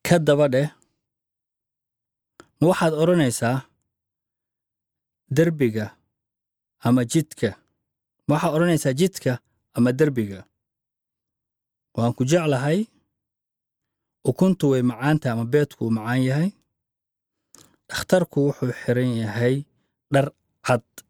ka daba dheh ma waxaad odhanaysaa derbiga ama jidka ma waxaad odhanaysaa jidka ama derbiga waan ku jeclahay ukuntu way macaanta ama beedku wuu macaan yahay dhakhtarku wuxuu xiran yahay dhar cad